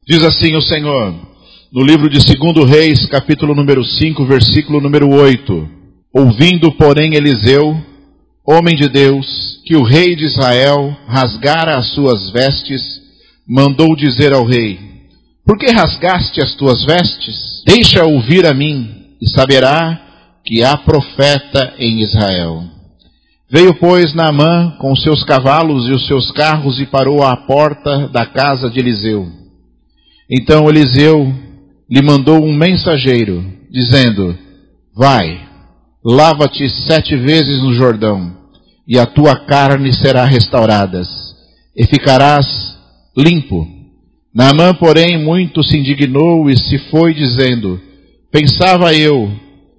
Diz assim o Senhor, no livro de 2 Reis, capítulo número 5, versículo número 8. Ouvindo, porém, Eliseu, homem de Deus, que o rei de Israel rasgara as suas vestes, mandou dizer ao rei: por que rasgaste as tuas vestes? Deixa ouvir a mim, e saberá que há profeta em Israel. Veio, pois, Naamã com os seus cavalos e os seus carros e parou à porta da casa de Eliseu. Então Eliseu lhe mandou um mensageiro, dizendo: vai, lava-te 7 vezes no Jordão, e a tua carne será restaurada, e ficarás limpo. Naamã, porém, muito se indignou e se foi, dizendo: pensava eu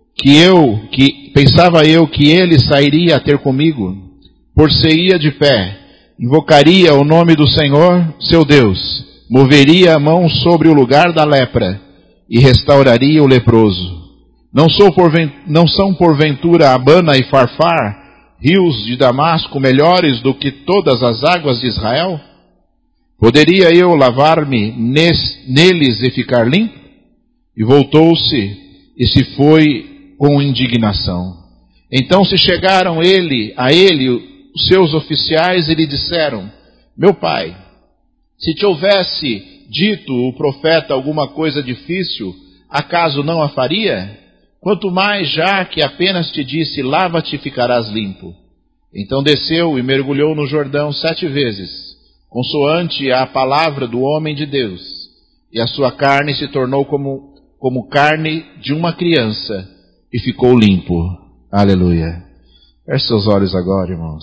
que ele sairia a ter comigo, por-se-ia de pé, invocaria o nome do Senhor, seu Deus, moveria a mão sobre o lugar da lepra e restauraria o leproso. Não são porventura Abana e Farfar, rios de Damasco, melhores do que todas as águas de Israel? Poderia eu lavar-me neles e ficar limpo? E voltou-se e se foi com indignação. Então se chegaram a ele os seus oficiais e lhe disseram: meu pai, se te houvesse dito o profeta alguma coisa difícil, acaso não a faria? Quanto mais já que apenas te disse: lava-te e ficarás limpo. Então desceu e mergulhou no Jordão 7 vezes, consoante a palavra do homem de Deus, e a sua carne se tornou como carne de uma criança, e ficou limpo. Aleluia. Feche seus olhos agora, irmãos.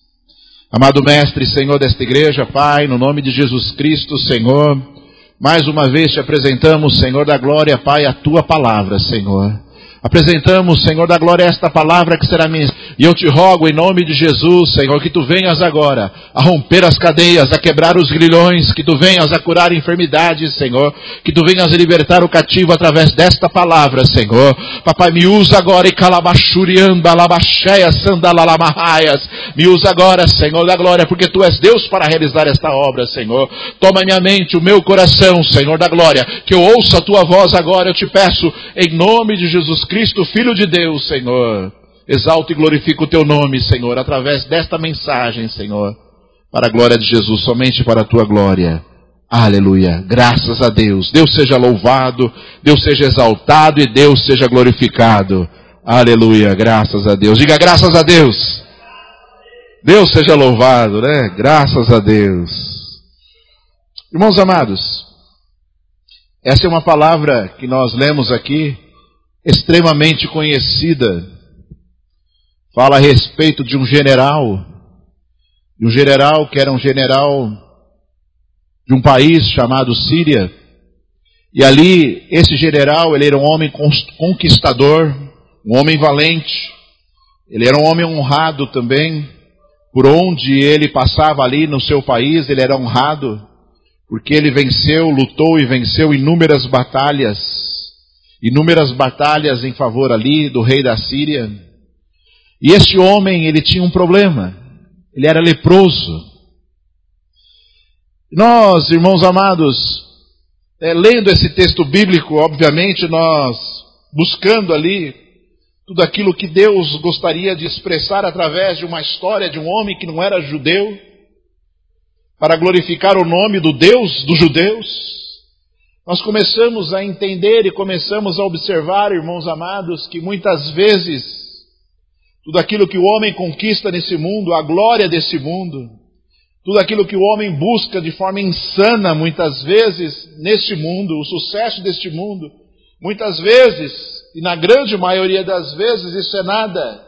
Amado Mestre, Senhor desta igreja, Pai, no nome de Jesus Cristo, Senhor, mais uma vez te apresentamos, Senhor da glória, Pai, a tua palavra, Senhor. Apresentamos, Senhor da glória, esta palavra que será minha. E eu te rogo em nome de Jesus, Senhor, que tu venhas agora a romper as cadeias, a quebrar os grilhões, que tu venhas a curar enfermidades, Senhor, que tu venhas a libertar o cativo através desta palavra, Senhor. Papai, me usa agora, e calabachurianda, alabacheia, sandalalamaaias. Me usa agora, Senhor da glória, porque tu és Deus para realizar esta obra, Senhor. Toma minha mente, o meu coração, Senhor da glória, que eu ouça a tua voz agora, eu te peço, em nome de Jesus Cristo, Filho de Deus, Senhor. Exalto e glorifico o teu nome, Senhor, através desta mensagem, Senhor, para a glória de Jesus, somente para a tua glória. Aleluia. Graças a Deus. Deus seja louvado, Deus seja exaltado e Deus seja glorificado. Aleluia. Graças a Deus. Diga graças a Deus. Deus seja louvado, né? Graças a Deus. Irmãos amados, essa é uma palavra que nós lemos aqui, extremamente conhecida. Fala a respeito de um general que era um general de um país chamado Síria. E ali, esse general, ele era um homem conquistador, um homem valente. Ele era um homem honrado também. Por onde ele passava ali no seu país, ele era honrado, porque ele lutou e venceu inúmeras batalhas em favor ali do rei da Síria. E este homem, ele tinha um problema. Ele era leproso. Nós, irmãos amados, lendo esse texto bíblico, obviamente, nós buscando ali tudo aquilo que Deus gostaria de expressar através de uma história de um homem que não era judeu, para glorificar o nome do Deus dos judeus, nós começamos a entender e começamos a observar, irmãos amados, que muitas vezes tudo aquilo que o homem conquista nesse mundo, a glória desse mundo, tudo aquilo que o homem busca de forma insana, muitas vezes, neste mundo, o sucesso deste mundo, muitas vezes, e na grande maioria das vezes, isso é nada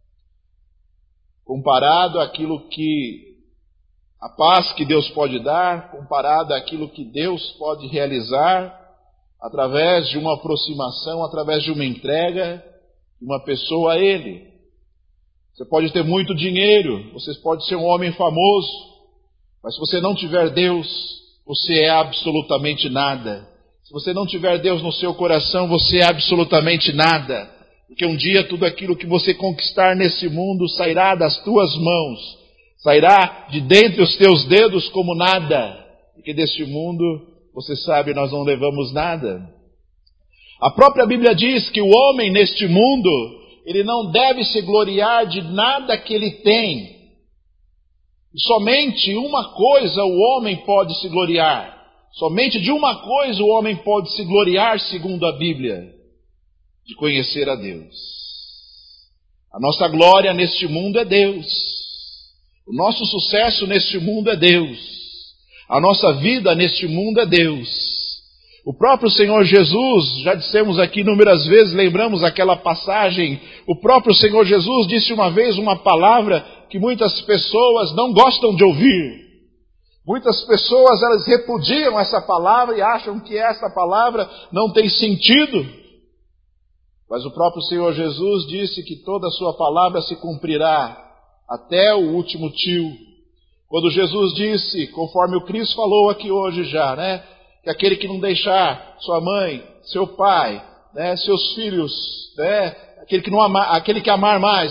comparado àquilo que a paz que Deus pode dar, comparado àquilo que Deus pode realizar através de uma aproximação, através de uma entrega de uma pessoa a Ele. Você pode ter muito dinheiro, você pode ser um homem famoso, mas se você não tiver Deus, você é absolutamente nada. Se você não tiver Deus no seu coração, você é absolutamente nada. Porque um dia tudo aquilo que você conquistar nesse mundo sairá das tuas mãos, sairá de dentre os teus dedos como nada. Porque deste mundo você sabe, nós não levamos nada. A própria Bíblia diz que o homem neste mundo, ele não deve se gloriar de nada que ele tem. E somente uma coisa o homem pode se gloriar. Somente de uma coisa o homem pode se gloriar, segundo a Bíblia: de conhecer a Deus. A nossa glória neste mundo é Deus. O nosso sucesso neste mundo é Deus. A nossa vida neste mundo é Deus. O próprio Senhor Jesus, já dissemos aqui inúmeras vezes, lembramos aquela passagem, o próprio Senhor Jesus disse uma vez uma palavra que muitas pessoas não gostam de ouvir. Muitas pessoas, elas repudiam essa palavra e acham que essa palavra não tem sentido. Mas o próprio Senhor Jesus disse que toda a sua palavra se cumprirá até o último tio. Quando Jesus disse, conforme o Cristo falou aqui hoje já, né? Que aquele que não deixar sua mãe, seu pai, né, seus filhos, né, aquele que amar mais,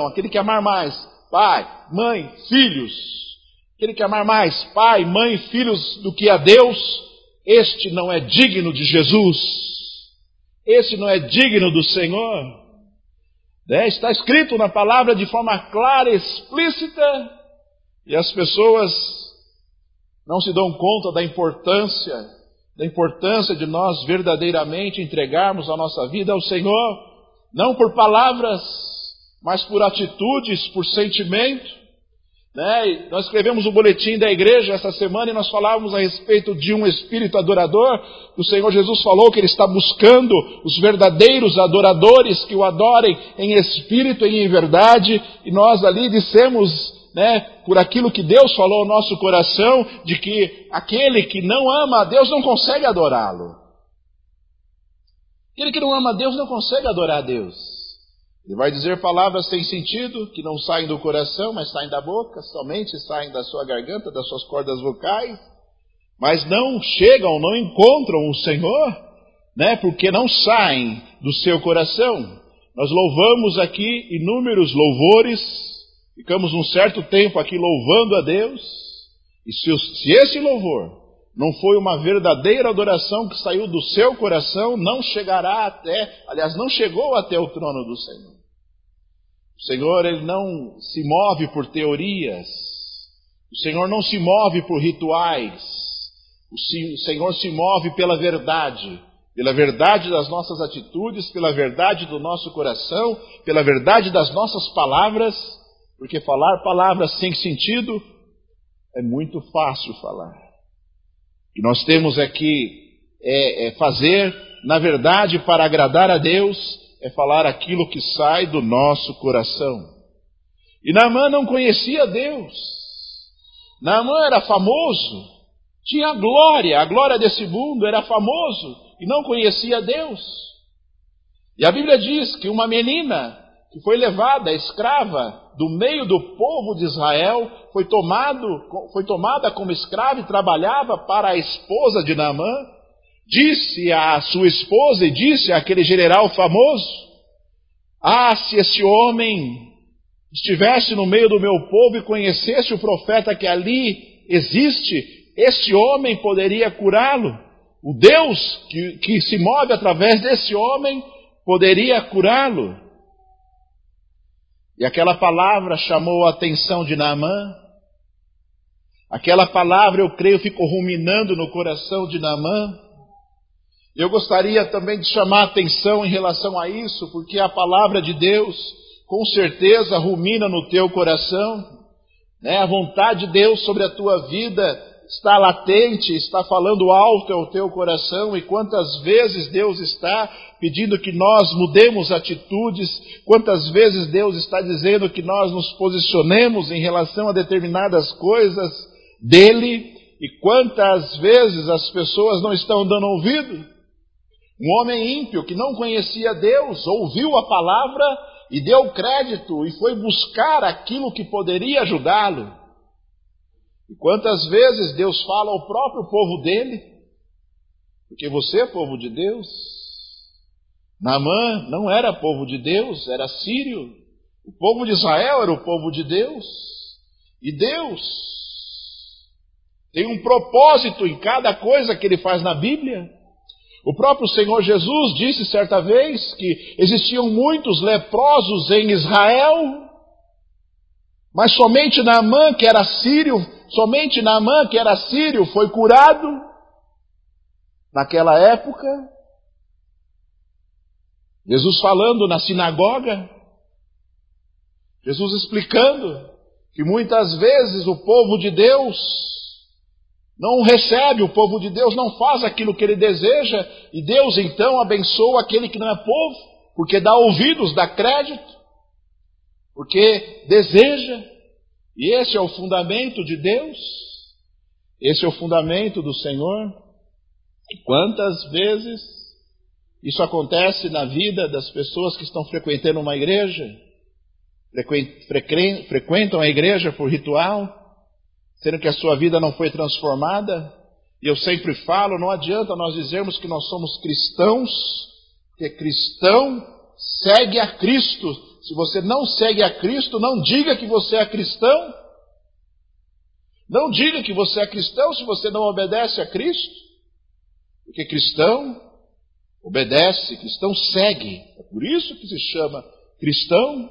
pai, mãe, filhos, aquele que amar mais pai, mãe e filhos do que a Deus, este não é digno de Jesus, este não é digno do Senhor. Né? Está escrito na palavra de forma clara e explícita, e as pessoas não se dão conta da importância de nós verdadeiramente entregarmos a nossa vida ao Senhor, não por palavras, mas por atitudes, por sentimento. Né? Nós escrevemos o boletim da igreja essa semana e nós falávamos a respeito de um espírito adorador. O Senhor Jesus falou que Ele está buscando os verdadeiros adoradores que o adorem em espírito e em verdade, e nós ali dissemos, né, por aquilo que Deus falou ao nosso coração, de que aquele que não ama a Deus não consegue adorá-lo. Aquele que não ama a Deus não consegue adorar a Deus. Ele vai dizer palavras sem sentido, que não saem do coração, mas saem da boca, somente saem da sua garganta, das suas cordas vocais, mas não chegam, não encontram o Senhor, né, porque não saem do seu coração. Nós louvamos aqui inúmeros louvores, ficamos um certo tempo aqui louvando a Deus, e se esse louvor não foi uma verdadeira adoração que saiu do seu coração, não chegou até o trono do Senhor. O Senhor, Ele não se move por teorias, o Senhor não se move por rituais, o Senhor se move pela verdade das nossas atitudes, pela verdade do nosso coração, pela verdade das nossas palavras, porque falar palavras sem sentido é muito fácil falar. E nós temos aqui fazer, na verdade, para agradar a Deus, é falar aquilo que sai do nosso coração. E Naamã não conhecia Deus. Naamã era famoso, tinha a glória desse mundo, era famoso e não conhecia Deus. E a Bíblia diz que uma menina que foi levada escrava do meio do povo de Israel, foi tomada como escrava e trabalhava para a esposa de Naamã, disse à sua esposa e disse àquele general famoso: se esse homem estivesse no meio do meu povo e conhecesse o profeta que ali existe, esse homem poderia curá-lo. O Deus que se move através desse homem poderia curá-lo. E aquela palavra chamou a atenção de Naamã. Aquela palavra, eu creio, ficou ruminando no coração de Naamã. Eu gostaria também de chamar a atenção em relação a isso, porque a palavra de Deus, com certeza, rumina no teu coração. Né? A vontade de Deus sobre a tua vida está latente, está falando alto ao teu coração, e quantas vezes Deus está pedindo que nós mudemos atitudes, quantas vezes Deus está dizendo que nós nos posicionemos em relação a determinadas coisas dele, e quantas vezes as pessoas não estão dando ouvido. Um homem ímpio que não conhecia Deus, ouviu a palavra e deu crédito e foi buscar aquilo que poderia ajudá-lo. E quantas vezes Deus fala ao próprio povo dele, porque você é povo de Deus. Naamã não era povo de Deus, era sírio. O povo de Israel era o povo de Deus. E Deus Tem um propósito em cada coisa que ele faz na Bíblia. O próprio Senhor Jesus disse certa vez que existiam muitos leprosos em Israel, mas somente Naamã, que era sírio, foi curado naquela época. Jesus falando na sinagoga, Jesus explicando que muitas vezes o povo de Deus não recebe, o povo de Deus não faz aquilo que ele deseja, e Deus então abençoa aquele que não é povo, porque dá ouvidos, dá crédito, porque deseja. E esse é o fundamento de Deus, esse é o fundamento do Senhor. E quantas vezes isso acontece na vida das pessoas que estão frequentando uma igreja, frequentam a igreja por ritual, sendo que a sua vida não foi transformada. E eu sempre falo, não adianta nós dizermos que nós somos cristãos, porque cristão segue a Cristo. Se você não segue a Cristo, não diga que você é cristão. Não diga que você é cristão se você não obedece a Cristo. Porque cristão obedece, cristão segue. É por isso que se chama cristão.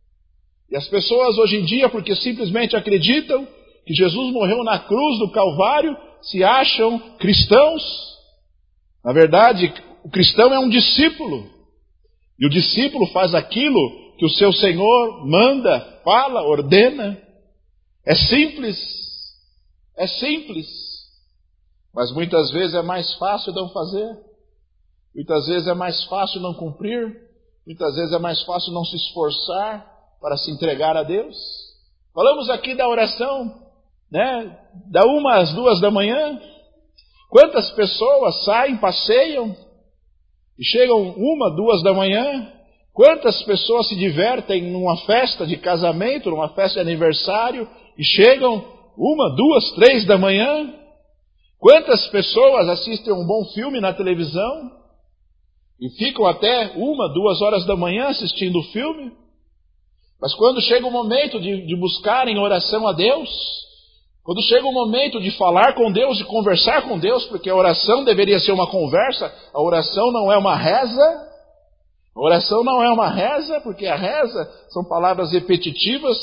E as pessoas hoje em dia, porque simplesmente acreditam que Jesus morreu na cruz do Calvário, se acham cristãos. Na verdade, o cristão é um discípulo. E o discípulo faz aquilo que o seu Senhor manda, fala, ordena. É simples. É simples. Mas muitas vezes é mais fácil não fazer. Muitas vezes é mais fácil não cumprir. Muitas vezes é mais fácil não se esforçar para se entregar a Deus. Falamos aqui da oração, né? Da 1 às 2 da manhã. Quantas pessoas saem, passeiam e chegam 1, 2 da manhã? Quantas pessoas se divertem numa festa de casamento, numa festa de aniversário e chegam 1, 2, 3 da manhã? Quantas pessoas assistem um bom filme na televisão e ficam até 1, 2 horas da manhã assistindo o filme? Mas quando chega o momento de buscarem oração a Deus, quando chega o momento de falar com Deus, de conversar com Deus, porque a oração deveria ser uma conversa, a oração não é uma reza. A oração não é uma reza, porque a reza são palavras repetitivas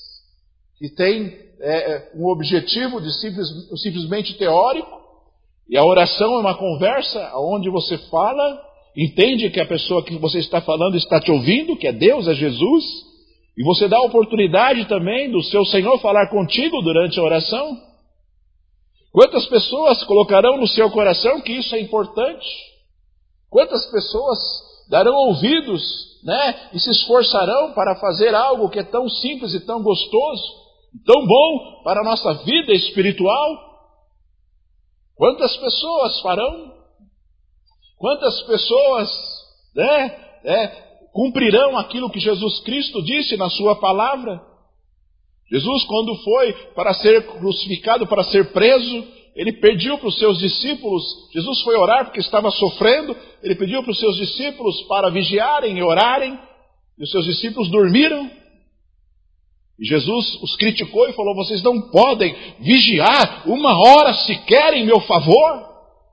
que têm um objetivo de simplesmente teórico. E a oração é uma conversa onde você fala, entende que a pessoa que você está falando está te ouvindo, que é Deus, é Jesus. E você dá a oportunidade também do seu Senhor falar contigo durante a oração. Quantas pessoas colocarão no seu coração que isso é importante? Quantas pessoas darão ouvidos, né, e se esforçarão para fazer algo que é tão simples e tão gostoso, e tão bom para a nossa vida espiritual? Quantas pessoas farão? Quantas pessoas, cumprirão aquilo que Jesus Cristo disse na sua palavra? Jesus, quando foi para ser crucificado, para ser preso, ele pediu para os seus discípulos, Jesus foi orar porque estava sofrendo, ele pediu para os seus discípulos para vigiarem e orarem, e os seus discípulos dormiram. E Jesus os criticou e falou: vocês não podem vigiar 1 hora sequer em meu favor?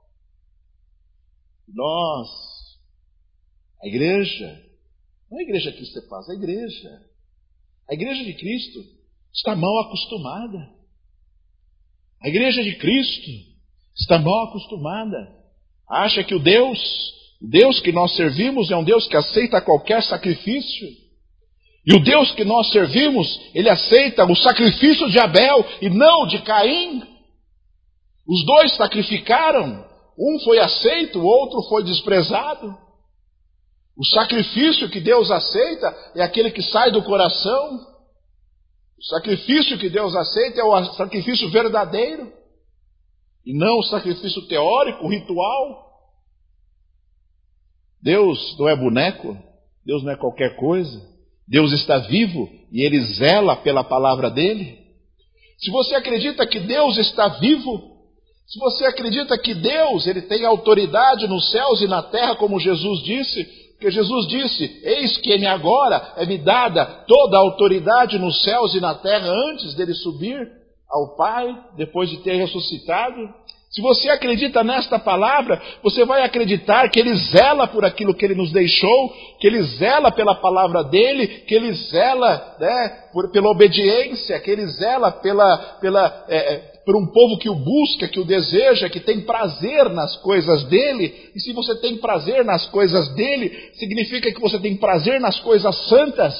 Nós, a igreja, não é a igreja que você faz, a igreja de Cristo está mal acostumada. A igreja de Cristo está mal acostumada. Acha que o Deus que nós servimos é um Deus que aceita qualquer sacrifício. E o Deus que nós servimos, ele aceita o sacrifício de Abel e não de Caim. Os dois sacrificaram, um foi aceito, o outro foi desprezado. O sacrifício que Deus aceita é aquele que sai do coração. O sacrifício que Deus aceita é o sacrifício verdadeiro, e não o sacrifício teórico, ritual. Deus não é boneco, Deus não é qualquer coisa. Deus está vivo e Ele zela pela palavra dEle. Se você acredita que Deus está vivo, se você acredita que Deus ele tem autoridade nos céus e na terra, como Jesus disse, porque Jesus disse: eis que me agora é me dada toda a autoridade nos céus e na terra, antes dele subir ao Pai depois de ter ressuscitado. Se você acredita nesta palavra, você vai acreditar que Ele zela por aquilo que Ele nos deixou, que Ele zela pela palavra dEle, que Ele zela, pela obediência, que Ele zela por um povo que o busca, que o deseja, que tem prazer nas coisas dEle. E se você tem prazer nas coisas dEle, significa que você tem prazer nas coisas santas.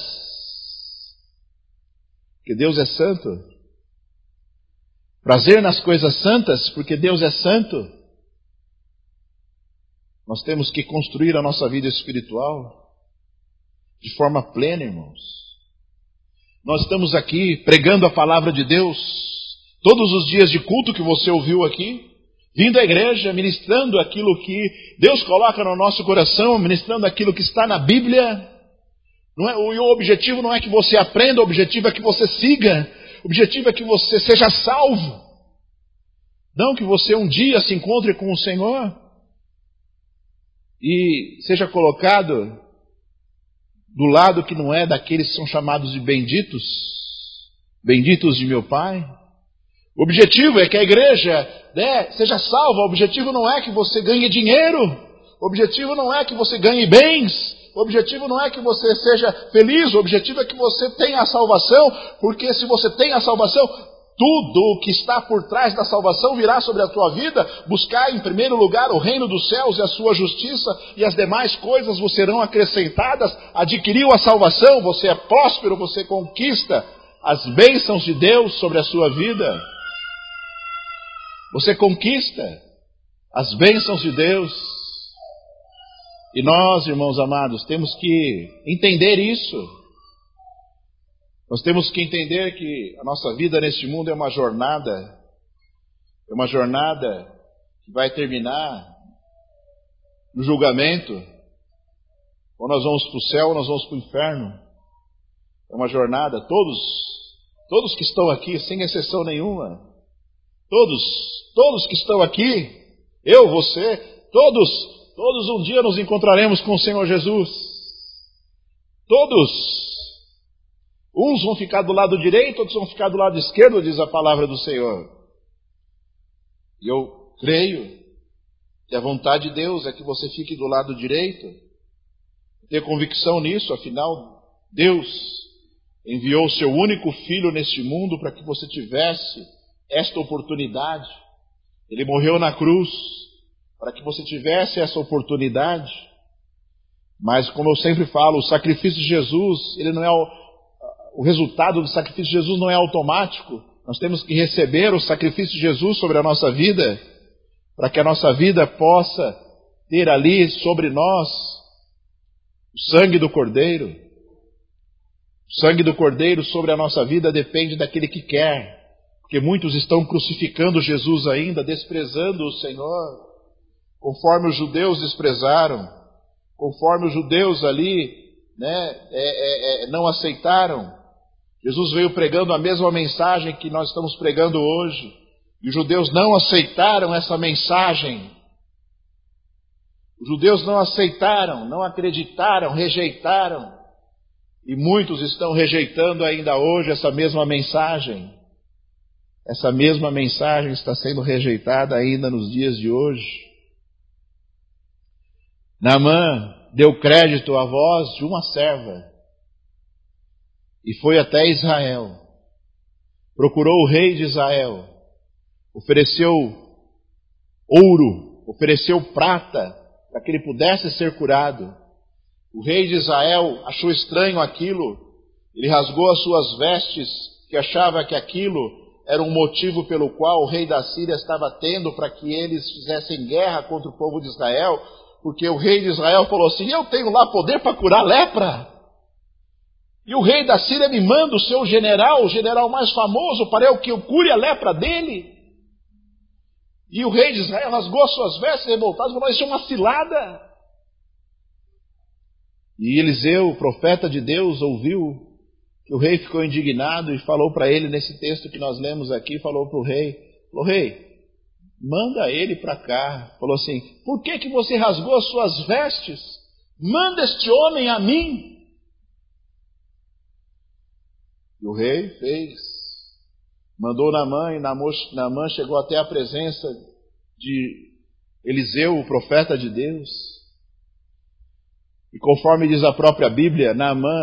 Porque Deus é santo. Prazer nas coisas santas, porque Deus é santo. Nós temos que construir a nossa vida espiritual de forma plena, irmãos. Nós estamos aqui pregando a palavra de Deus todos os dias de culto que você ouviu aqui, vindo à igreja, ministrando aquilo que Deus coloca no nosso coração, ministrando aquilo que está na Bíblia. O objetivo não é que você aprenda, o objetivo é que você siga. O objetivo é que você seja salvo. Não que você um dia se encontre com o Senhor e seja colocado do lado que não é daqueles que são chamados de benditos, benditos de meu Pai. O objetivo é que a igreja seja salva. O objetivo não é que você ganhe dinheiro. O objetivo não é que você ganhe bens. O objetivo não é que você seja feliz, o objetivo é que você tenha a salvação, porque se você tem a salvação, tudo o que está por trás da salvação virá sobre a tua vida. Buscar em primeiro lugar o reino dos céus e a sua justiça, e as demais coisas vos serão acrescentadas. Adquiriu a salvação, você é próspero, você conquista as bênçãos de Deus sobre a sua vida. Você conquista as bênçãos de Deus. E nós, irmãos amados, temos que entender isso. Nós temos que entender que a nossa vida neste mundo é uma jornada que vai terminar no julgamento. Ou nós vamos para o céu ou nós vamos para o inferno. É uma jornada, todos que estão aqui, sem exceção nenhuma, todos que estão aqui, eu, você, todos um dia nos encontraremos com o Senhor Jesus. Todos. Uns vão ficar do lado direito, outros vão ficar do lado esquerdo, diz a palavra do Senhor. E eu creio que a vontade de Deus é que você fique do lado direito. Ter convicção nisso, afinal, Deus enviou o seu único Filho neste mundo para que você tivesse esta oportunidade. Ele morreu na cruz para que você tivesse essa oportunidade. Mas, como eu sempre falo, o sacrifício de Jesus, ele não é o resultado do sacrifício de Jesus não é automático. Nós temos que receber o sacrifício de Jesus sobre a nossa vida, para que a nossa vida possa ter ali sobre nós o sangue do Cordeiro. O sangue do Cordeiro sobre a nossa vida depende daquele que quer, porque muitos estão crucificando Jesus ainda, desprezando o Senhor, conforme os judeus desprezaram, conforme os judeus ali não aceitaram. Jesus veio pregando a mesma mensagem que nós estamos pregando hoje, e os judeus não aceitaram essa mensagem. Os judeus não aceitaram, não acreditaram, rejeitaram, e muitos estão rejeitando ainda hoje essa mesma mensagem. Essa mesma mensagem está sendo rejeitada ainda nos dias de hoje. Naamã deu crédito à voz de uma serva e foi até Israel. Procurou o rei de Israel, ofereceu ouro, ofereceu prata para que ele pudesse ser curado. O rei de Israel achou estranho aquilo, ele rasgou as suas vestes, que achava que aquilo era um motivo pelo qual o rei da Síria estava tendo para que eles fizessem guerra contra o povo de Israel. Porque o rei de Israel falou assim: eu tenho lá poder para curar lepra. E o rei da Síria me manda o seu general, o general mais famoso, para que eu cure a lepra dele. E o rei de Israel rasgou as suas vestes revoltadas e falou: isso é uma cilada. E Eliseu, o profeta de Deus, ouviu que o rei ficou indignado e falou para ele, nesse texto que nós lemos aqui, falou para o rei, rei, manda ele para cá. Falou assim: por que você rasgou as suas vestes? Manda este homem a mim. E o rei fez. mandou Naamã, e Naamã chegou até a presença de Eliseu, o profeta de Deus. E conforme diz a própria Bíblia,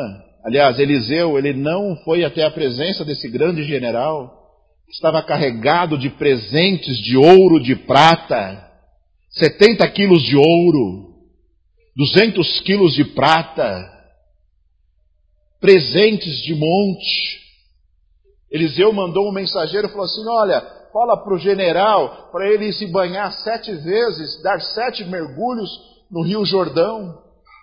Eliseu, ele não foi até a presença desse grande general, que estava carregado de presentes de ouro, de prata, 70 quilos de ouro, 200 quilos de prata, presentes de monte. Eliseu mandou um mensageiro e falou assim: olha, fala para o general para ele se banhar 7 vezes, dar 7 mergulhos no Rio Jordão.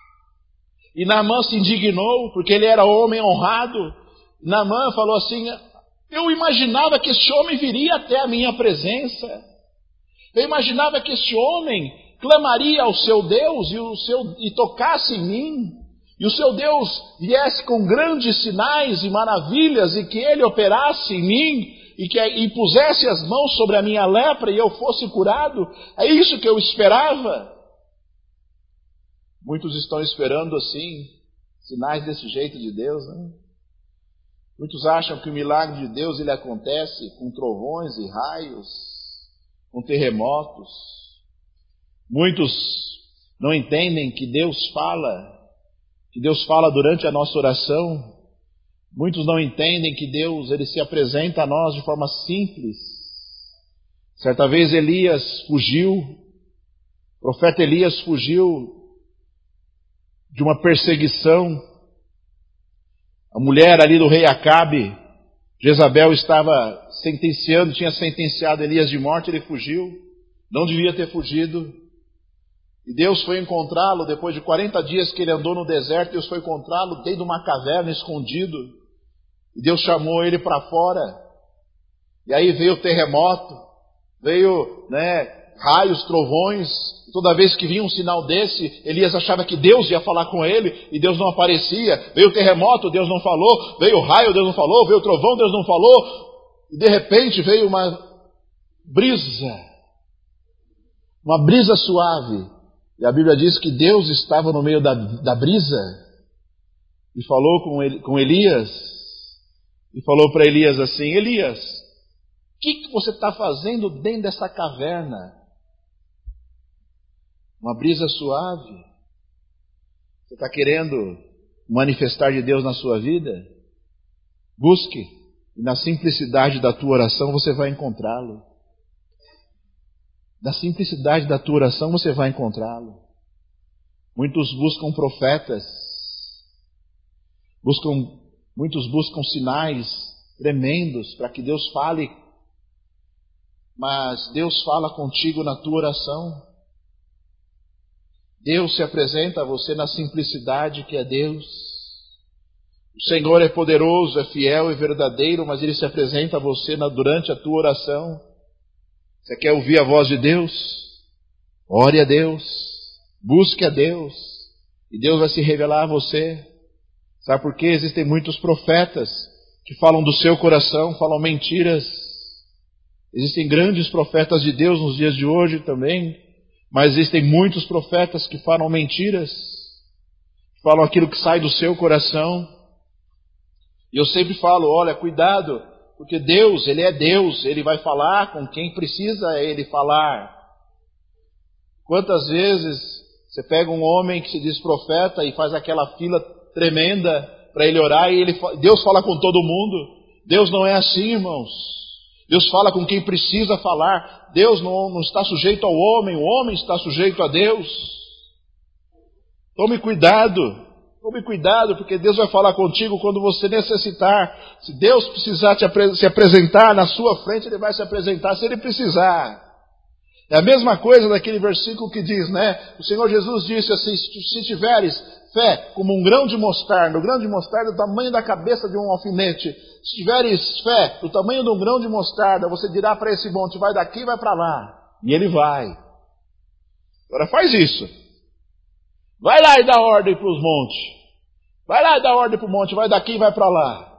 E Naamã se indignou, porque ele era homem honrado. Naamã falou assim: eu imaginava que esse homem viria até a minha presença. Eu imaginava que esse homem clamaria ao seu Deus e tocasse em mim. E o seu Deus viesse com grandes sinais e maravilhas, e que ele operasse em mim, e pusesse as mãos sobre a minha lepra e eu fosse curado. É isso que eu esperava. Muitos estão esperando assim, sinais desse jeito de Deus, né? Muitos acham que o milagre de Deus ele acontece com trovões e raios, com terremotos. Muitos não entendem que Deus fala durante a nossa oração. Muitos não entendem que Deus ele se apresenta a nós de forma simples. Certa vez o profeta Elias fugiu de uma perseguição. A mulher ali do rei Acabe, Jezabel, tinha sentenciado Elias de morte, ele fugiu, não devia ter fugido. E Deus foi encontrá-lo, depois de 40 dias que ele andou no deserto, Deus foi encontrá-lo dentro de uma caverna, escondido. E Deus chamou ele para fora. E aí veio o terremoto, veio raios, trovões. Toda vez que vinha um sinal desse, Elias achava que Deus ia falar com ele, e Deus não aparecia. Veio o terremoto, Deus não falou. Veio o raio, Deus não falou. Veio o trovão, Deus não falou. E de repente veio uma brisa suave. E a Bíblia diz que Deus estava no meio da brisa e falou com Elias, e falou para Elias assim: Elias, o que você está fazendo dentro dessa caverna? Uma brisa suave. Você está querendo manifestar de Deus na sua vida? Busque, e na simplicidade da tua oração você vai encontrá-lo. Na simplicidade da tua oração você vai encontrá-lo. Muitos buscam profetas, muitos buscam sinais tremendos para que Deus fale, mas Deus fala contigo na tua oração. Deus se apresenta a você na simplicidade que é Deus. O Senhor é poderoso, é fiel e verdadeiro, mas Ele se apresenta a você durante a tua oração. Você quer ouvir a voz de Deus? Ore a Deus, busque a Deus, e Deus vai se revelar a você. Sabe por quê? Existem muitos profetas que falam do seu coração, falam mentiras. Existem grandes profetas de Deus nos dias de hoje também, mas existem muitos profetas que falam mentiras, falam aquilo que sai do seu coração. E eu sempre falo, olha, cuidado, porque Deus, Ele é Deus, Ele vai falar com quem precisa Ele falar. Quantas vezes você pega um homem que se diz profeta e faz aquela fila tremenda para ele orar, e Deus fala com todo mundo? Deus não é assim, irmãos. Deus fala com quem precisa falar. Deus não está sujeito ao homem, o homem está sujeito a Deus. Tome cuidado, porque Deus vai falar contigo quando você necessitar. Se Deus precisar se apresentar na sua frente, Ele vai se apresentar se Ele precisar. É a mesma coisa daquele versículo que diz, o Senhor Jesus disse assim: se tiveres fé como um grão de mostarda, o grão de mostarda é do tamanho da cabeça de um alfinete. Se tiveres fé do tamanho de um grão de mostarda, você dirá para esse monte: vai daqui e vai para lá. E ele vai. Agora faz isso. Vai lá e dá ordem para os montes. Vai lá e dá ordem para o monte, vai daqui e vai para lá.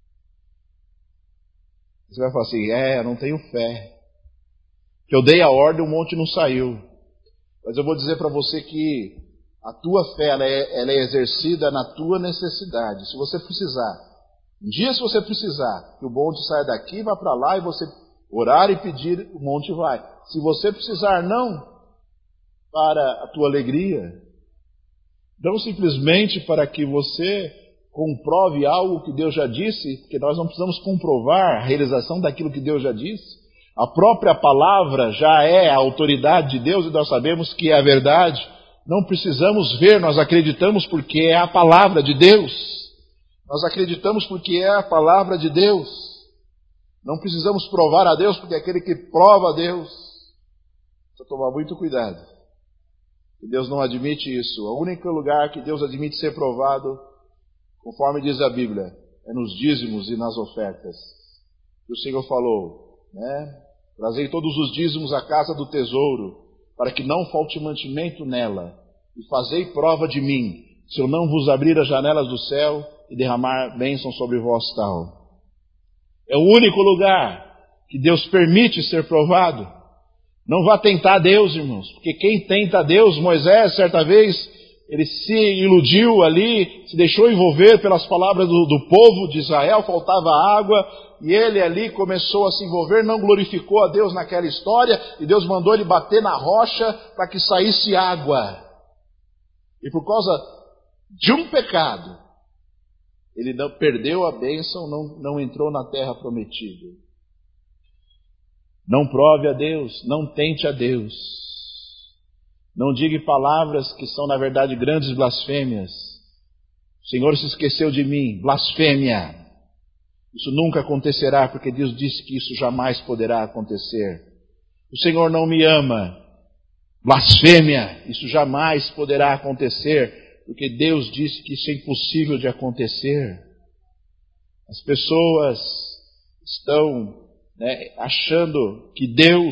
Você vai falar assim: eu não tenho fé. Que eu dei a ordem, o monte não saiu. Mas eu vou dizer para você que a tua fé ela é exercida na tua necessidade. Se você precisar Um dia, se você precisar que o bonde saia daqui, vá para lá e você orar e pedir, o monte vai. Se você precisar, não para a tua alegria, não simplesmente para que você comprove algo que Deus já disse, porque nós não precisamos comprovar a realização daquilo que Deus já disse. A própria palavra já é a autoridade de Deus e nós sabemos que é a verdade. Não precisamos ver, nós acreditamos porque é a palavra de Deus. Nós acreditamos porque é a palavra de Deus. Não precisamos provar a Deus porque é aquele que prova a Deus. Precisa tomar muito cuidado. E Deus não admite isso. O único lugar que Deus admite ser provado, conforme diz a Bíblia, é nos dízimos e nas ofertas. E o Senhor falou, trazei todos os dízimos à casa do tesouro, para que não falte mantimento nela, e fazei prova de mim, se eu não vos abrir as janelas do céu e derramar bênção sobre vós tal. É o único lugar que Deus permite ser provado. Não vá tentar Deus, irmãos, porque quem tenta Deus, Moisés, certa vez, ele se iludiu ali, se deixou envolver pelas palavras do povo de Israel, faltava água, e ele ali começou a se envolver, não glorificou a Deus naquela história, e Deus mandou ele bater na rocha para que saísse água. E por causa de um pecado, ele não perdeu a bênção, não entrou na terra prometida. Não prove a Deus, não tente a Deus. Não diga palavras que são, na verdade, grandes blasfêmias. O Senhor se esqueceu de mim, blasfêmia. Isso nunca acontecerá, porque Deus disse que isso jamais poderá acontecer. O Senhor não me ama, blasfêmia. Isso jamais poderá acontecer, porque Deus disse que isso é impossível de acontecer. As pessoas estão achando que Deus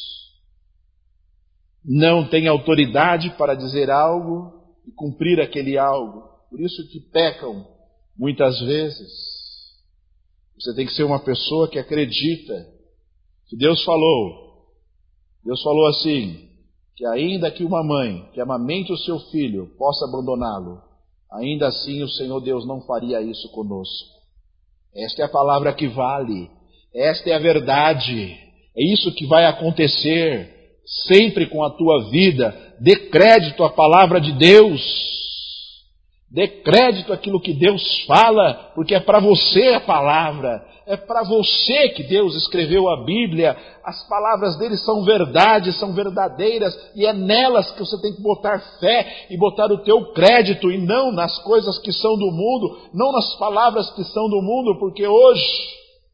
não tem autoridade para dizer algo e cumprir aquele algo. Por isso que pecam muitas vezes. Você tem que ser uma pessoa que acredita que Deus falou assim, que ainda que uma mãe que amamente o seu filho possa abandoná-lo, ainda assim o Senhor Deus não faria isso conosco. Esta é a palavra que vale, esta é a verdade, é isso que vai acontecer sempre com a tua vida. Dê crédito à palavra de Deus, dê crédito àquilo que Deus fala, porque é para você a palavra, é para você que Deus escreveu a Bíblia. As palavras dele são verdade, são verdadeiras, e é nelas que você tem que botar fé e botar o teu crédito, e não nas coisas que são do mundo, não nas palavras que são do mundo, porque hoje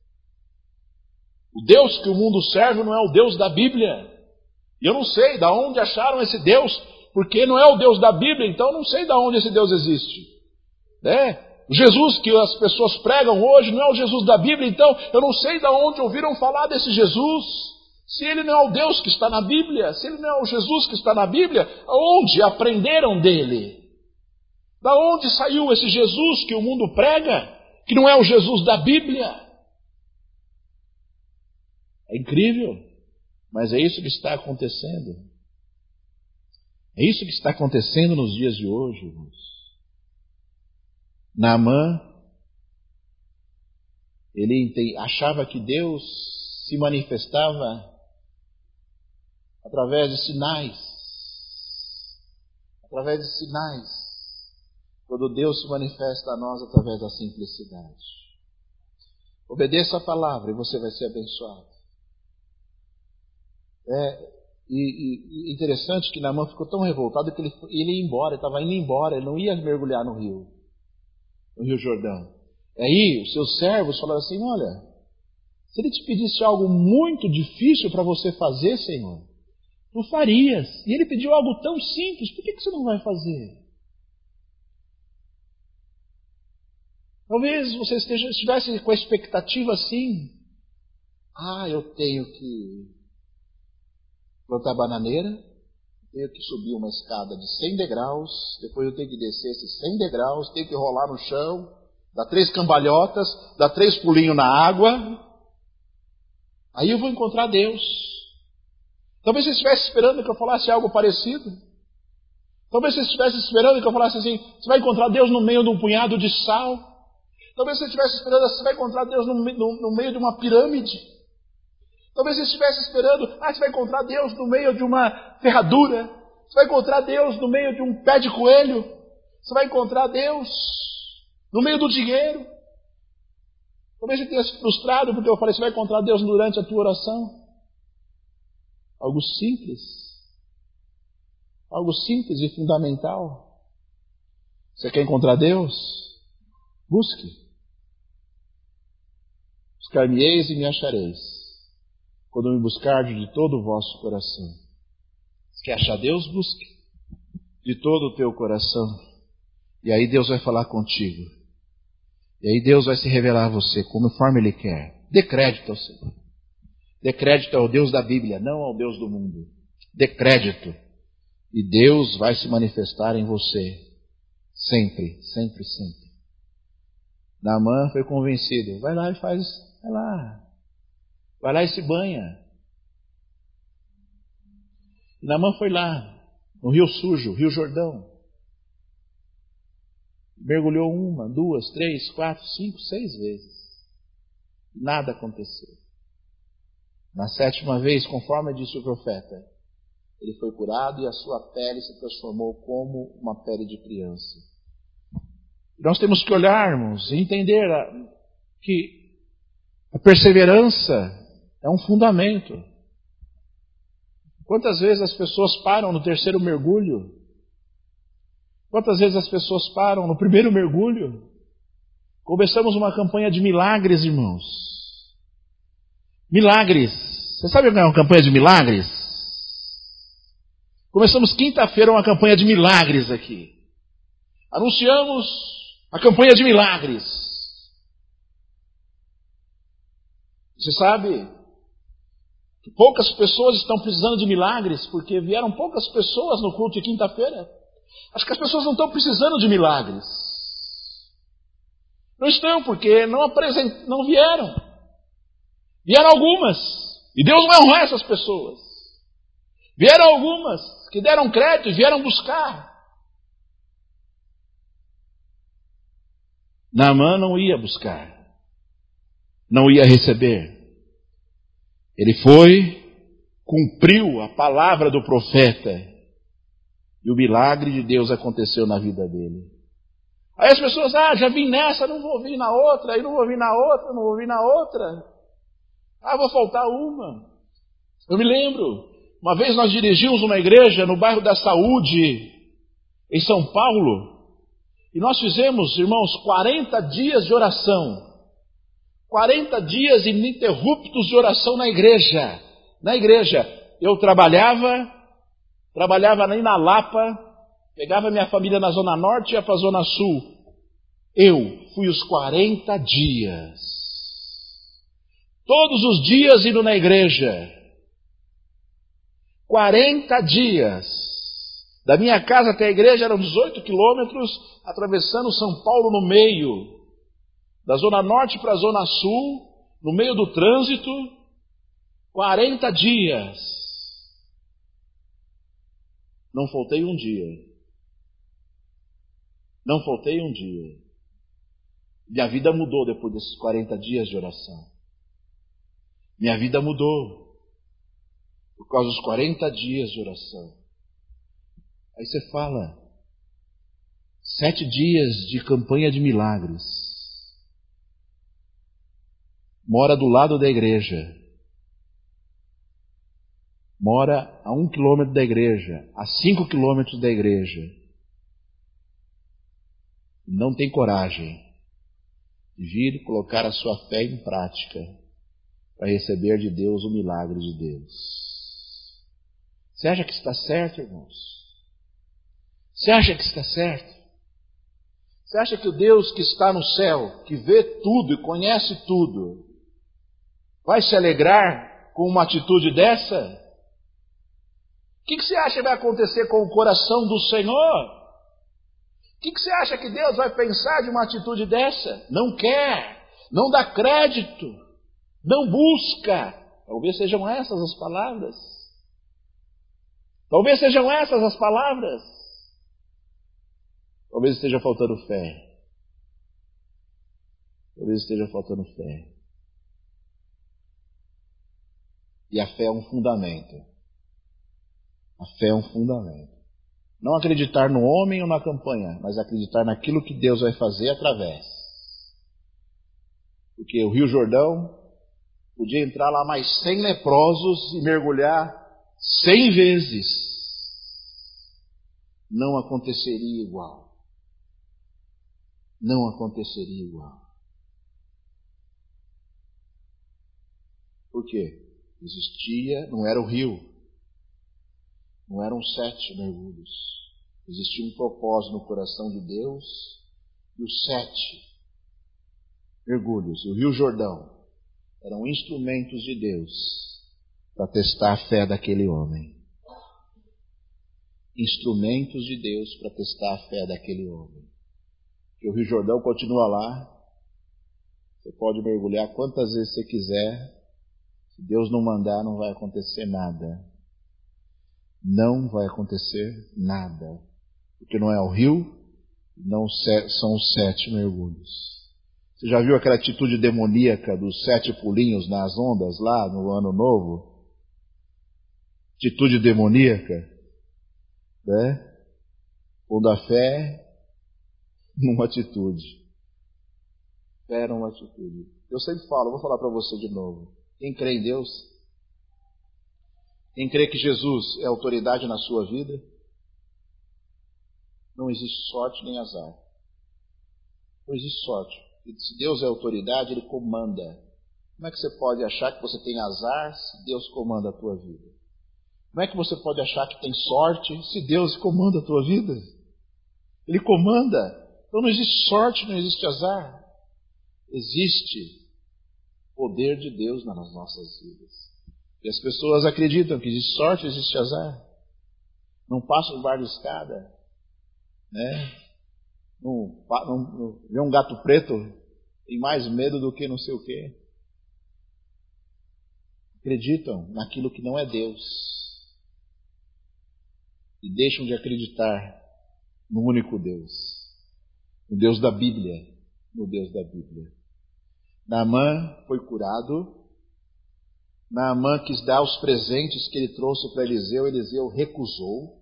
o Deus que o mundo serve não é o Deus da Bíblia. E eu não sei de onde acharam esse Deus, porque não é o Deus da Bíblia, então eu não sei de onde esse Deus existe. O Jesus que as pessoas pregam hoje não é o Jesus da Bíblia, então eu não sei de onde ouviram falar desse Jesus. Se ele não é o Deus que está na Bíblia, se ele não é o Jesus que está na Bíblia, onde aprenderam dele? Da onde saiu esse Jesus que o mundo prega, que não é o Jesus da Bíblia? É incrível, mas é isso que está acontecendo. É isso que está acontecendo nos dias de hoje, irmãos. Naamã, ele achava que Deus se manifestava através de sinais. Através de sinais. Quando Deus se manifesta a nós através da simplicidade. Obedeça a palavra e você vai ser abençoado. E interessante que Naamã ficou tão revoltado que ele ia embora, ele estava indo embora, ele não ia mergulhar no Rio Jordão. Aí os seus servos falaram assim: olha, se ele te pedisse algo muito difícil para você fazer, Senhor, tu farias. E ele pediu algo tão simples, por que você não vai fazer? Talvez você estivesse com a expectativa assim: eu tenho que plantar bananeira, tenho que subir uma escada de 100 degraus, depois eu tenho que descer esses 100 degraus, tenho que rolar no chão, dar 3 cambalhotas, dar 3 pulinhos na água, aí eu vou encontrar Deus. Talvez você estivesse esperando que eu falasse algo parecido. Talvez você estivesse esperando que eu falasse assim: você vai encontrar Deus no meio de um punhado de sal. Talvez você estivesse esperando, você vai encontrar Deus no meio de uma pirâmide. Talvez você estivesse esperando, você vai encontrar Deus no meio de uma ferradura. Você vai encontrar Deus no meio de um pé de coelho. Você vai encontrar Deus no meio do dinheiro. Talvez você tenha se frustrado porque eu falei, você vai encontrar Deus durante a tua oração. Algo simples. Algo simples e fundamental. Você quer encontrar Deus? Busque. Buscar-me-eis e me achareis, quando me buscardes de todo o vosso coração. Se quer achar Deus, busque de todo o teu coração. E aí Deus vai falar contigo. E aí Deus vai se revelar a você conforme Ele quer. Dê crédito ao Senhor. Dê crédito ao Deus da Bíblia, não ao Deus do mundo. Dê crédito. E Deus vai se manifestar em você. Sempre, sempre, sempre. Naamã foi convencido. Vai lá e faz. Vai lá. Vai lá e se banha. E Naamã foi lá, no Rio Sujo, Rio Jordão. Mergulhou 1, 2, 3, 4, 5, 6 vezes. Nada aconteceu. Na 7ª vez, conforme disse o profeta, ele foi curado e a sua pele se transformou como uma pele de criança. Nós temos que olharmos e entender que a perseverança é um fundamento. Quantas vezes as pessoas param no 3º mergulho? Quantas vezes as pessoas param no 1º mergulho? Começamos uma campanha de milagres, irmãos. Milagres. Você sabe o que é uma campanha de milagres? Começamos quinta-feira uma campanha de milagres aqui. Anunciamos a campanha de milagres. Você sabe que poucas pessoas estão precisando de milagres porque vieram poucas pessoas no culto de quinta-feira. Acho que as pessoas não estão precisando de milagres. Não estão, porque não vieram. Vieram algumas. E Deus vai honrar essas pessoas. Vieram algumas que deram crédito e vieram buscar. Naamã não ia buscar. Não ia receber. Ele foi, cumpriu a palavra do profeta. E o milagre de Deus aconteceu na vida dele. Aí as pessoas, já vim nessa, não vou vir na outra, aí não vou vir na outra, não vou vir na outra. Vou faltar uma. Eu me lembro, uma vez nós dirigimos uma igreja no bairro da Saúde, em São Paulo, e nós fizemos, irmãos, 40 dias de oração. 40 dias ininterruptos de oração na igreja. Na igreja. Eu trabalhava ali na Lapa, pegava minha família na Zona Norte e ia para a Zona Sul. Eu fui os 40 dias. Todos os dias indo na igreja. 40 dias. Da minha casa até a igreja eram 18 quilômetros, atravessando São Paulo no meio. Da Zona Norte para a Zona Sul, no meio do trânsito. 40 dias. Não faltei um dia. Não faltei um dia. Minha vida mudou depois desses 40 dias de oração. Minha vida mudou por causa dos 40 dias de oração. Aí você fala, 7 dias de campanha de milagres. Mora do lado da igreja. Mora a 1 quilômetro da igreja, a 5 quilômetros da igreja. Não tem coragem de vir colocar a sua fé em prática para receber de Deus o milagre de Deus. Você acha que está certo, irmãos? Você acha que está certo? Você acha que o Deus que está no céu, que vê tudo e conhece tudo, vai se alegrar com uma atitude dessa? O que você acha que vai acontecer com o coração do Senhor? O que você acha que Deus vai pensar de uma atitude dessa? Não quer, não dá crédito, não busca. Talvez sejam essas as palavras. Talvez sejam essas as palavras. Talvez esteja faltando fé. talvez esteja faltando fé. E a fé é um fundamento. A fé é um fundamento. Não acreditar no homem ou na campanha, mas acreditar naquilo que Deus vai fazer através. Porque o Rio Jordão podia entrar lá mais 100 leprosos e mergulhar 100 vezes. Não aconteceria igual. Não aconteceria igual. Por quê? Existia, não era o rio, não eram 7 mergulhos. Existia um propósito no coração de Deus e os 7 mergulhos, o Rio Jordão, eram instrumentos de Deus para testar a fé daquele homem. Instrumentos de Deus para testar a fé daquele homem. Porque o Rio Jordão continua lá, você pode mergulhar quantas vezes você quiser. Se Deus não mandar, não vai acontecer nada. Não vai acontecer nada. Porque não é o rio, não são os 7 mergulhos. Você já viu aquela atitude demoníaca dos 7 pulinhos nas ondas lá no Ano Novo? Atitude demoníaca, né? Pondo a fé numa atitude. Fé numa atitude. Eu sempre falo, vou falar para você de novo. Quem crê em Deus, quem crê que Jesus é autoridade na sua vida, não existe sorte nem azar. Não existe sorte. E se Deus é autoridade, Ele comanda. Como é que você pode achar que você tem azar se Deus comanda a tua vida? Como é que você pode achar que tem sorte se Deus comanda a tua vida? Ele comanda. Então não existe sorte, não existe azar. Existe poder de Deus nas nossas vidas. E as pessoas acreditam que existe sorte, existe azar. Não passa um bar de escada, né? Não vê um gato preto, tem mais medo do que não sei o quê. Acreditam naquilo que não é Deus. E deixam de acreditar no único Deus. No Deus da Bíblia. No Deus da Bíblia. Naamã foi curado. Naamã quis dar os presentes que ele trouxe para Eliseu. Eliseu recusou.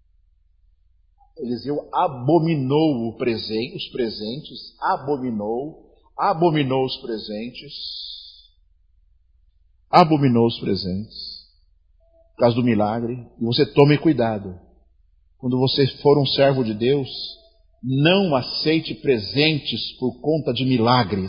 Eliseu abominou os presentes. Abominou os presentes. Abominou os presentes. Por causa do milagre. E você tome cuidado. Quando você for um servo de Deus, não aceite presentes por conta de milagres.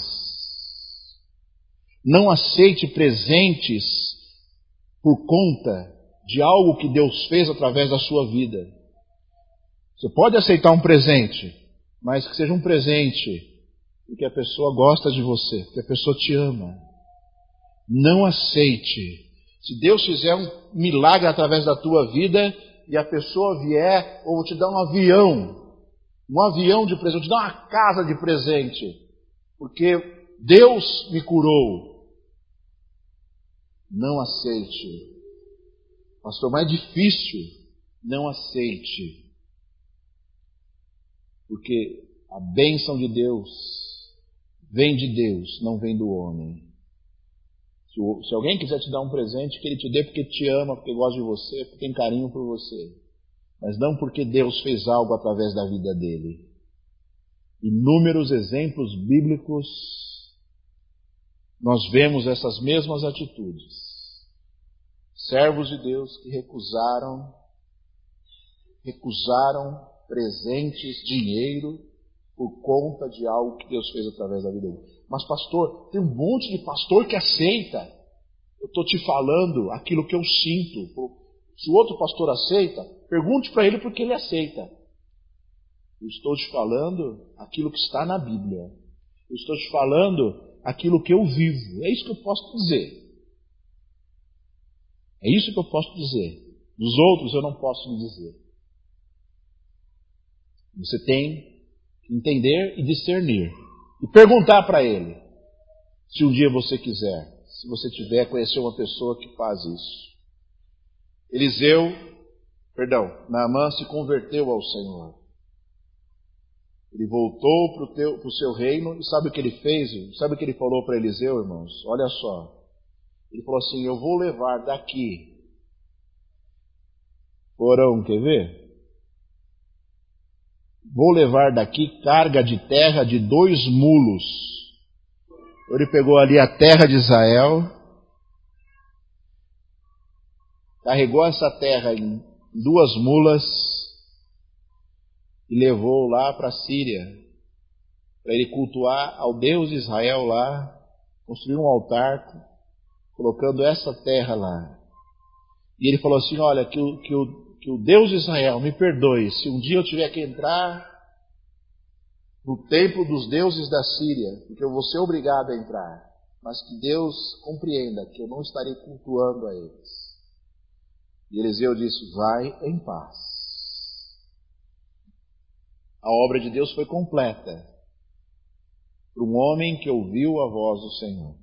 Não aceite presentes por conta de algo que Deus fez através da sua vida. Você pode aceitar um presente, mas que seja um presente porque a pessoa gosta de você, porque a pessoa te ama. Não aceite. Se Deus fizer um milagre através da tua vida e a pessoa vier, ou te dar um avião de presente, ou te dar uma casa de presente, porque Deus me curou. Não aceite. Pastor, mais difícil. Não aceite. Porque a bênção de Deus vem de Deus, não vem do homem. Se alguém quiser te dar um presente, que ele te dê porque te ama, porque gosta de você, porque tem carinho por você. Mas não porque Deus fez algo através da vida dele. Inúmeros exemplos bíblicos, nós vemos essas mesmas atitudes. Servos de Deus que recusaram presentes, dinheiro, por conta de algo que Deus fez através da vida dele. Mas pastor, tem um monte de pastor que aceita. Eu estou te falando aquilo que eu sinto. Se o outro pastor aceita, pergunte para ele por que ele aceita. Eu estou te falando aquilo que está na Bíblia. Eu estou te falando aquilo que eu vivo. É isso que eu posso dizer. É isso que eu posso dizer. Dos outros eu não posso lhe dizer. Você tem que entender e discernir. E perguntar para ele, se um dia você quiser, se você tiver, conhecer uma pessoa que faz isso. Naamã se converteu ao Senhor. Ele voltou para o seu reino, e sabe o que ele fez? Sabe o que ele falou para Eliseu, irmãos? Olha só. Ele falou assim: eu vou levar daqui. Porão, quer ver? Vou levar daqui carga de terra de 2 mulos. Ele pegou ali a terra de Israel, carregou essa terra em 2 mulas e levou lá para a Síria, para ele cultuar ao Deus de Israel lá, construir um altar, colocando essa terra lá. E ele falou assim: olha, que o Deus de Israel me perdoe se um dia eu tiver que entrar no templo dos deuses da Síria, porque eu vou ser obrigado a entrar, mas que Deus compreenda que eu não estarei cultuando a eles. E Eliseu disse: vai em paz. A obra de Deus foi completa para um homem que ouviu a voz do Senhor.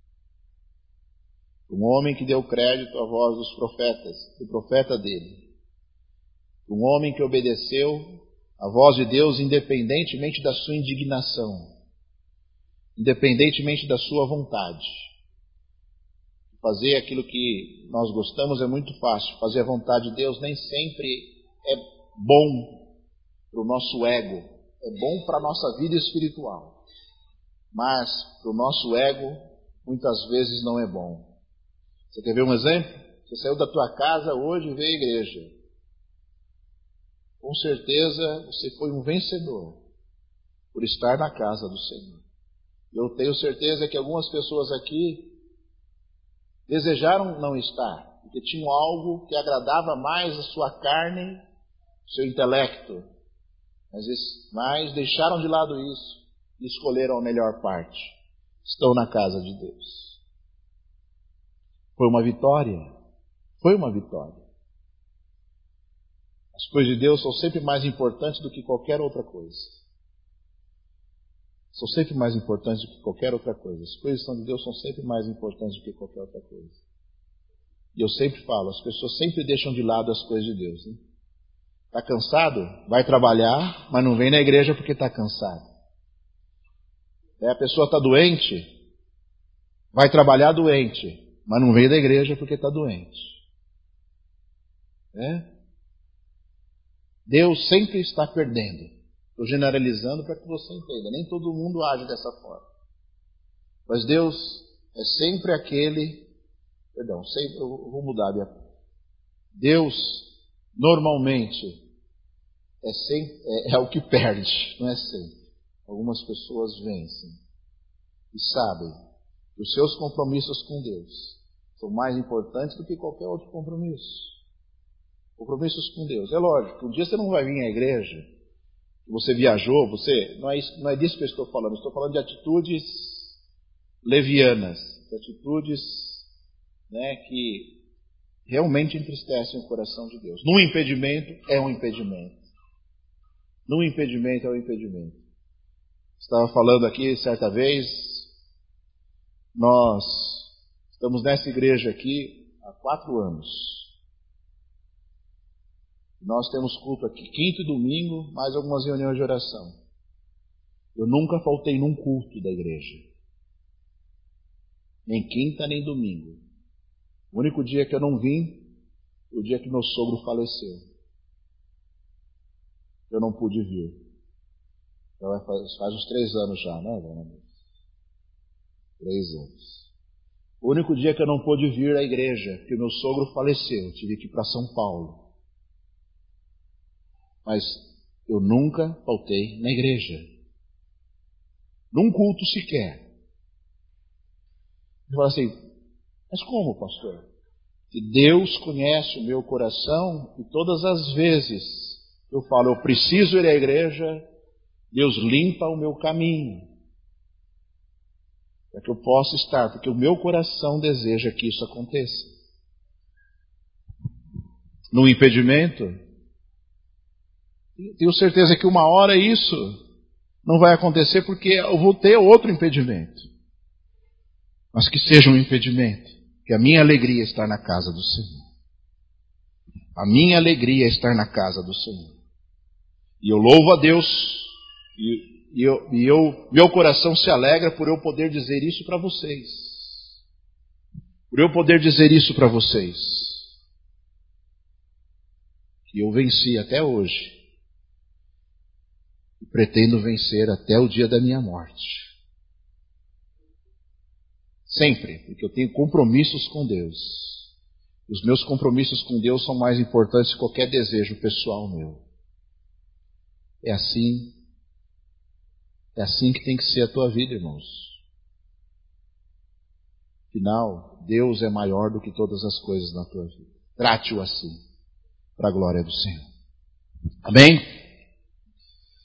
Um homem que deu crédito à voz dos profetas, do profeta dele. Um homem que obedeceu a voz de Deus independentemente da sua indignação, independentemente da sua vontade. Fazer aquilo que nós gostamos é muito fácil. Fazer a vontade de Deus nem sempre é bom para o nosso ego. É bom para a nossa vida espiritual. Mas para o nosso ego, muitas vezes não é bom. Você quer ver um exemplo? Você saiu da tua casa hoje e veio à igreja. Com certeza você foi um vencedor por estar na casa do Senhor. Eu tenho certeza que algumas pessoas aqui desejaram não estar, porque tinham algo que agradava mais a sua carne, o seu intelecto, mas deixaram de lado isso e escolheram a melhor parte. Estão na casa de Deus. Foi uma vitória. Foi uma vitória. As coisas de Deus são sempre mais importantes do que qualquer outra coisa. São sempre mais importantes do que qualquer outra coisa. As coisas de Deus são sempre mais importantes do que qualquer outra coisa. E eu sempre falo, as pessoas sempre deixam de lado as coisas de Deus. Está cansado? Vai trabalhar, mas não vem na igreja porque está cansado. A pessoa está doente? Vai trabalhar doente, mas não vem da igreja porque está doente. Deus sempre está perdendo. Estou generalizando para que você entenda. Nem todo mundo age dessa forma. Mas Deus é sempre aquele... Perdão, eu vou mudar. Deus, normalmente, é o que perde, não é sempre. Algumas pessoas vencem e sabem que os seus compromissos com Deus são mais importantes do que qualquer outro compromisso. Compromissos com Deus. É lógico, um dia você não vai vir à igreja, você viajou, não é disso que eu estou falando. Estou falando de atitudes levianas, de atitudes que realmente entristecem o coração de Deus. Num impedimento, é um impedimento. Num impedimento, é um impedimento. Estava falando aqui certa vez, nós estamos nessa igreja aqui há 4 anos. Nós temos culto aqui, quinto e domingo, mais algumas reuniões de oração. Eu nunca faltei num culto da igreja. Nem quinta, nem domingo. O único dia que eu não vim, o dia que meu sogro faleceu. Eu não pude vir. Então faz uns 3 anos já, né, Dona? 3 anos. O único dia que eu não pude vir à igreja, porque meu sogro faleceu, eu tive que ir para São Paulo. Mas eu nunca faltei na igreja. Num culto sequer. Eu falo assim, mas como, pastor? Que Deus conhece o meu coração e todas as vezes eu falo, eu preciso ir à igreja, Deus limpa o meu caminho. Para que eu possa estar, porque o meu coração deseja que isso aconteça. No impedimento, tenho certeza que uma hora isso não vai acontecer porque eu vou ter outro impedimento. Mas que seja um impedimento, que a minha alegria é estar na casa do Senhor. A minha alegria é estar na casa do Senhor. E eu louvo a Deus Meu coração se alegra por eu poder dizer isso para vocês. Por eu poder dizer isso para vocês. Que eu venci até hoje. E pretendo vencer até o dia da minha morte. Sempre, porque eu tenho compromissos com Deus. Os meus compromissos com Deus são mais importantes que qualquer desejo pessoal meu. É assim que tem que ser a tua vida, irmãos. Afinal, Deus é maior do que todas as coisas na tua vida. Trate-o assim, para a glória do Senhor. Amém?